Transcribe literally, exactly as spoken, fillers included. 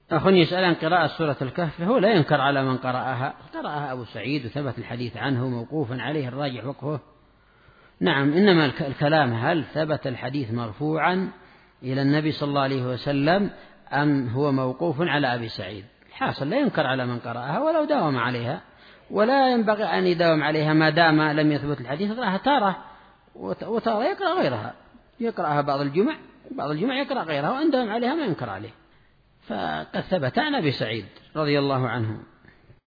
أخ يسأل عن قراءة سورة الكهف، هو لا ينكر على من قرأها، قرأها أبو سعيد وثبت الحديث عنه موقوفا عليه الراجح وقفه. نعم، إنما الكلام هل ثبت الحديث مرفوعا إلى النبي صلى الله عليه وسلم أم هو موقوف على أبي سعيد. حاصل لا ينكر على من قرأها ولو داوم عليها، ولا ينبغي أن يداوم عليها ما دام لم يثبت الحديث، يقرأها تارة وتارة يقرأ غيرها، يقرأها بعض الجمع وبعض الجمع يقرأ غيرها، وأن داوم عليها ما ينكر عليه. فقد ثبت عن أبي سعيد رضي الله عنه.